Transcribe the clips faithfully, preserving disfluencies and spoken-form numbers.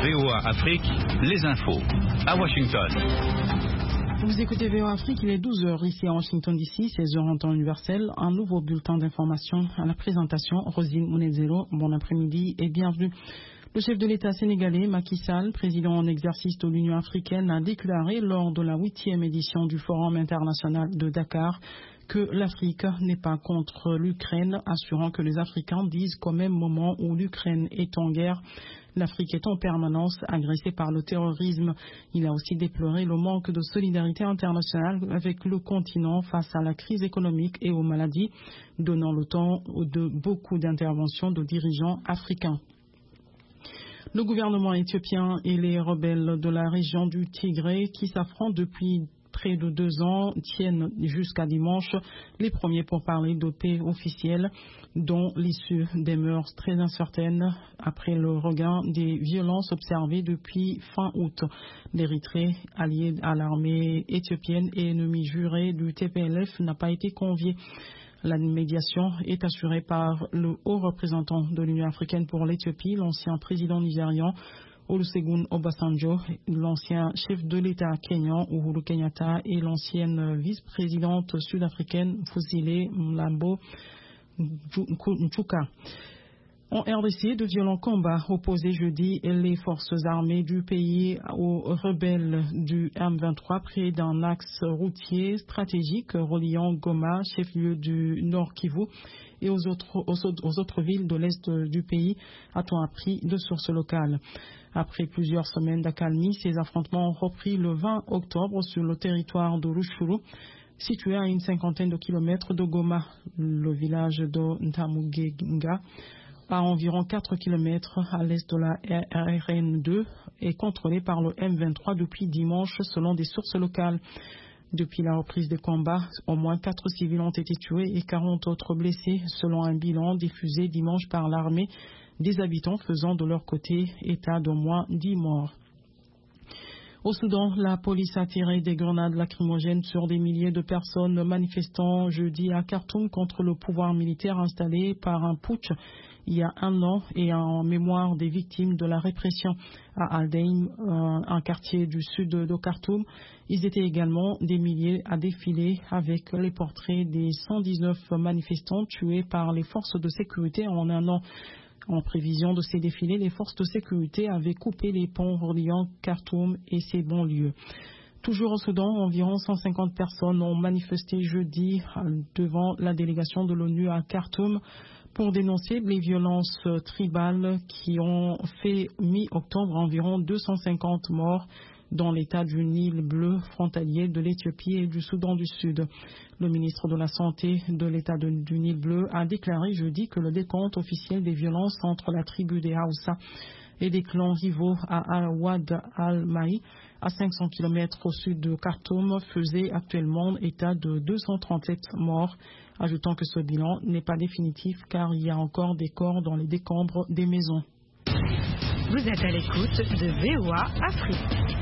V O A Afrique, les infos. À Washington. Vous écoutez V O A Afrique, il est douze heures ici à Washington D C, seize heures en temps universel. Un nouveau bulletin d'information à la présentation. Rosine Mounezero, bon après-midi et bienvenue. Le chef de l'État sénégalais, Macky Sall, président en exercice de l'Union africaine, a déclaré lors de la huitième édition du Forum international de Dakar que l'Afrique n'est pas contre l'Ukraine, assurant que les Africains disent qu'au même moment où l'Ukraine est en guerre, l'Afrique est en permanence agressée par le terrorisme. Il a aussi déploré le manque de solidarité internationale avec le continent face à la crise économique et aux maladies, donnant le temps de beaucoup d'interventions de dirigeants africains. Le gouvernement éthiopien et les rebelles de la région du Tigré, qui s'affrontent depuis près de deux ans, tiennent jusqu'à dimanche les premiers pourparlers de paix officiels, dont l'issue demeure très incertaine après le regain des violences observées depuis fin août. L'Érythrée, alliée à l'armée éthiopienne et ennemie jurée du T P L F, n'a pas été conviée. La médiation est assurée par le haut représentant de l'Union africaine pour l'Éthiopie, l'ancien président nigérian Olusegun Obasanjo, l'ancien chef de l'État kényan Uhuru Kenyatta et l'ancienne vice-présidente sud-africaine Fuzile Mlambo Nchuka. En R D C, de violents combats opposaient jeudi les forces armées du pays aux rebelles du M vingt-trois près d'un axe routier stratégique reliant Goma, chef-lieu du Nord Kivu, et aux autres, aux, aux autres villes de l'Est du pays, a-t-on appris de sources locales. Après plusieurs semaines d'accalmie, ces affrontements ont repris le vingt octobre sur le territoire de Rutshuru, situé à une cinquantaine de kilomètres de Goma. Le village de Ntamugenga, à environ quatre kilomètres à l'est de la R N deux, est contrôlé par le M vingt-trois depuis dimanche selon des sources locales. Depuis la reprise des combats, au moins quatre civils ont été tués et quarante autres blessés selon un bilan diffusé dimanche par l'armée, des habitants faisant de leur côté état d'au moins dix morts. Au Soudan, la police a tiré des grenades lacrymogènes sur des milliers de personnes manifestant jeudi à Khartoum contre le pouvoir militaire installé par un putsch il y a un an et en mémoire des victimes de la répression à Al-Daim, un quartier du sud de Khartoum. Ils étaient également des milliers à défiler avec les portraits des cent dix-neuf manifestants tués par les forces de sécurité en un an. En prévision de ces défilés, les forces de sécurité avaient coupé les ponts reliant Khartoum et ses banlieues. Toujours au Soudan, environ cent cinquante personnes ont manifesté jeudi devant la délégation de l'ONU à Khartoum pour dénoncer les violences tribales qui ont fait mi-octobre environ deux cent cinquante morts dans l'état du Nil bleu frontalier de l'Éthiopie et du Soudan du Sud. Le ministre de la Santé de l'état de, du Nil bleu a déclaré jeudi que le décompte officiel des violences entre la tribu des Hausa et des clans rivaux à Al-Wad al-Maï, à cinq cents kilomètres au sud de Khartoum, faisait actuellement état de deux cent trente-sept morts, ajoutant que ce bilan n'est pas définitif car il y a encore des corps dans les décombres des maisons. Vous êtes à l'écoute de V O A Afrique.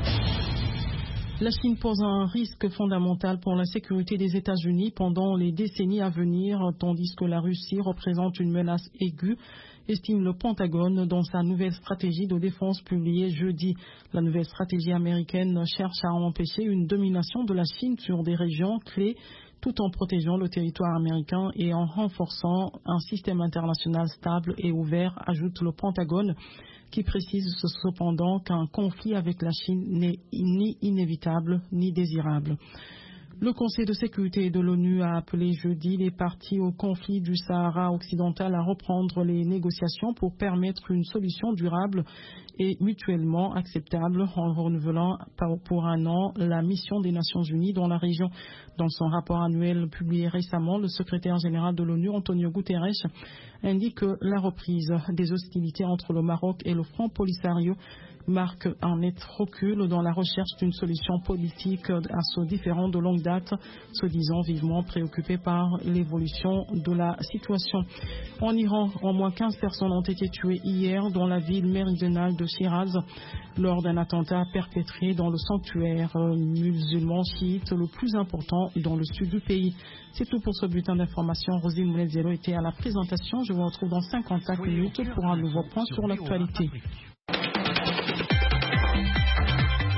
La Chine pose un risque fondamental pour la sécurité des États-Unis pendant les décennies à venir, tandis que la Russie représente une menace aiguë, estime le Pentagone dans sa nouvelle stratégie de défense publiée jeudi. La nouvelle stratégie américaine cherche à empêcher une domination de la Chine sur des régions clés, tout en protégeant le territoire américain et en renforçant un système international stable et ouvert, ajoute le Pentagone, qui précise cependant qu'un conflit avec la Chine n'est ni inévitable ni désirable. Le Conseil de sécurité de l'ONU a appelé jeudi les parties au conflit du Sahara occidental à reprendre les négociations pour permettre une solution durable et mutuellement acceptable en renouvelant pour un an la mission des Nations Unies dans la région. Dans son rapport annuel publié récemment, le secrétaire général de l'ONU, Antonio Guterres, indique que la reprise des hostilités entre le Maroc et le Front Polisario marque un net recul dans la recherche d'une solution politique à ce différend de longue date, se disant vivement préoccupé par l'évolution de la situation. En Iran, au moins quinze personnes ont été tuées hier dans la ville méridionale de Shiraz lors d'un attentat perpétré dans le sanctuaire musulman chiite le plus important dans le sud du pays. C'est tout pour ce bulletin d'information. Rosine Mounezero était à la présentation. Je vous retrouve dans cinquante-cinq minutes pour un nouveau point sur l'actualité.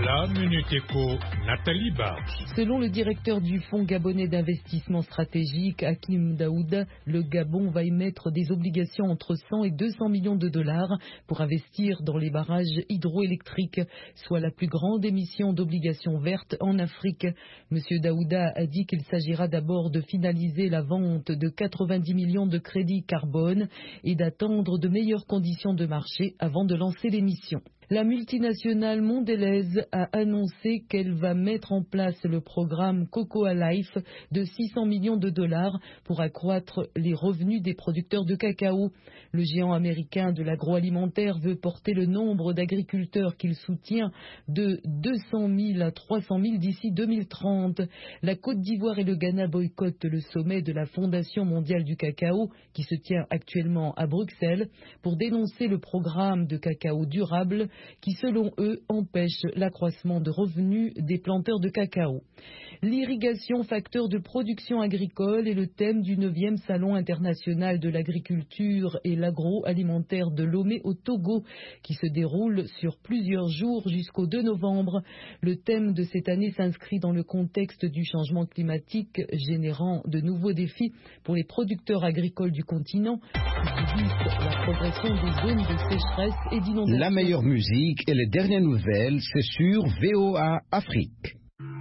La Minute Éco, Nathalie Barge. Selon le directeur du Fonds gabonais d'investissement stratégique, Hakim Daouda, le Gabon va émettre des obligations entre cent et deux cents millions de dollars pour investir dans les barrages hydroélectriques, soit la plus grande émission d'obligations vertes en Afrique. Monsieur Daouda a dit qu'il s'agira d'abord de finaliser la vente de quatre-vingt-dix millions de crédits carbone et d'attendre de meilleures conditions de marché avant de lancer l'émission. La multinationale Mondelez a annoncé qu'elle va mettre en place le programme Cocoa Life de six cents millions de dollars pour accroître les revenus des producteurs de cacao. Le géant américain de l'agroalimentaire veut porter le nombre d'agriculteurs qu'il soutient de deux cent mille à trois cent mille d'ici deux mille trente. La Côte d'Ivoire et le Ghana boycottent le sommet de la Fondation mondiale du cacao qui se tient actuellement à Bruxelles pour dénoncer le programme de cacao durable qui, selon eux, empêche l'accroissement de revenus des planteurs de cacao. L'irrigation, facteur de production agricole, est le thème du neuvième Salon international de l'agriculture et l'agroalimentaire de Lomé au Togo, qui se déroule sur plusieurs jours jusqu'au deux novembre. Le thème de cette année s'inscrit dans le contexte du changement climatique, générant de nouveaux défis pour les producteurs agricoles du continent, qui subissent la progression des zones de sécheresse et d'inondation. La meilleure musique et les dernières nouvelles, c'est sur V O A Afrique.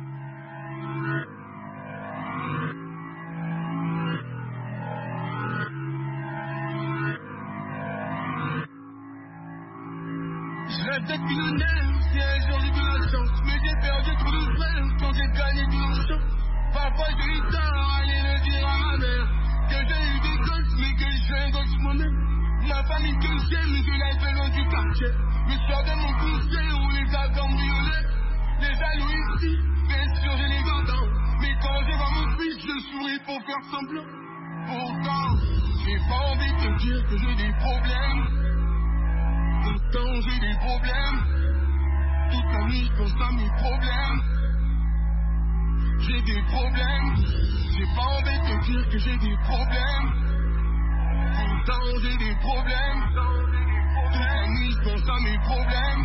Je rêve d'être millionnaire, si un jour j'ai de la chance. Mais j'ai perdu trop de frères quand j'ai gagné tout le champ. Parfois j'ai eu tort, aller le dire à ma mère que j'ai eu des gosses, mais que je suis un gosse moi-même. Ma famille que j'aime, je la fais loin du quartier. Le soir de mon conseil, on les a cambriolés. Les jaloux ici, bien sûr j'ai les gants. Mais quand je vois mon fils, je souris pour faire semblant. Pourtant, j'ai pas envie de te dire que j'ai des problèmes. Pourtant j'ai des problèmes. Toute la nuit je pense à mes problèmes. J'ai des problèmes. J'ai pas envie de te dire que j'ai des problèmes. Pourtant j'ai des problèmes. Toute la nuit je pense à mes problèmes.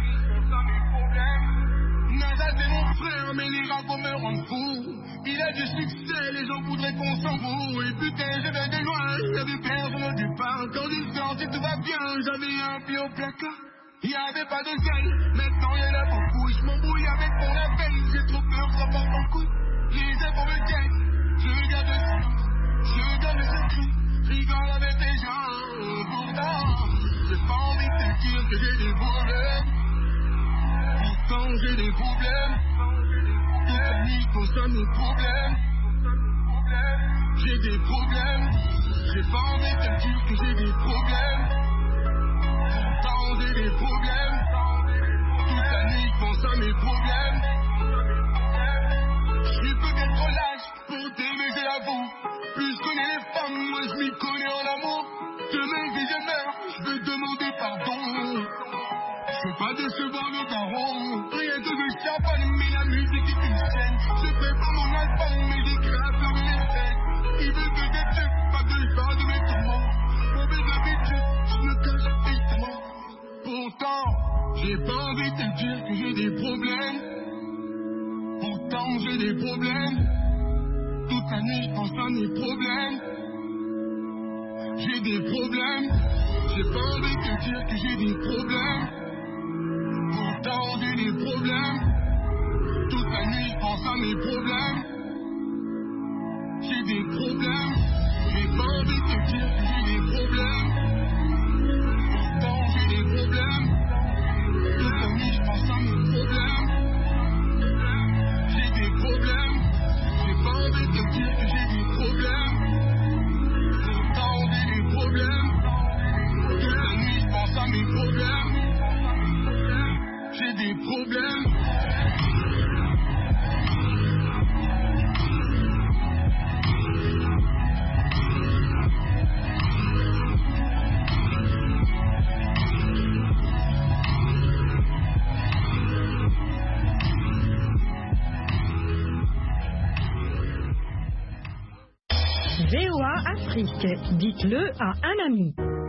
Nada c'est mon frère mais les ragots me rendent fou. Il a du succès, les gens voudraient qu'on s'en fout. Et putain je vais de loin, j'avais personne au départ. Quand il sort si tout va bien, j'avais un pied au placard. Il n'y avait pas de zèle, maintenant il y en a beaucoup. Je m'embrouille avec mon appel, j'ai trop peur, ça part en couille. Les infos me guettent, je garde le silence, je garde le secret, rigole avec les gens. Pourtant, j'ai pas envie de te dire que j'ai des problèmes. Pourtant j'ai des problèmes. Toute la nuit je pense à mes problèmes. J'ai des problèmes. J'ai pas envie de te dire que j'ai des problèmes. Pourtant j'ai des problèmes. Toute la nuit je pense à mes problèmes. Je suis peut-être trop lâche pour t'aimer, je l'avoue. Plus je connais les femmes, moi je m'y connais en amour. Demain si je meurs, je veux demander pardon. Je veux pas décevoir le baron. Rien que je chaponne, mais la musique est une scène. Je fais pas mon album, mais j'écris à fleur de l'essai. Ils veulent que je tue, pas que je parle de mes tourments. Mauvaise habitude, je me cache effectivement. Pourtant, j'ai pas envie de te dire que j'ai des problèmes. Pourtant, j'ai des problèmes. Toute la nuit, je pense à mes problèmes. J'ai des problèmes. J'ai pas envie de te dire que j'ai des problèmes. Pourtant j'ai des problèmes. Toute la nuit je pense à mes problèmes. J'ai des problèmes. J'ai pas envie de te dire que j'ai des problèmes. Pourtant j'ai des problèmes. Toute la nuit je pense à mes problèmes. J'ai des problèmes. J'ai pas envie de te dire que j'ai des problèmes. Pourtant j'ai des problèmes. Toute la nuit je pense à mes problèmes. J'ai des problèmes. V O A Afrique, dites-le à un ami.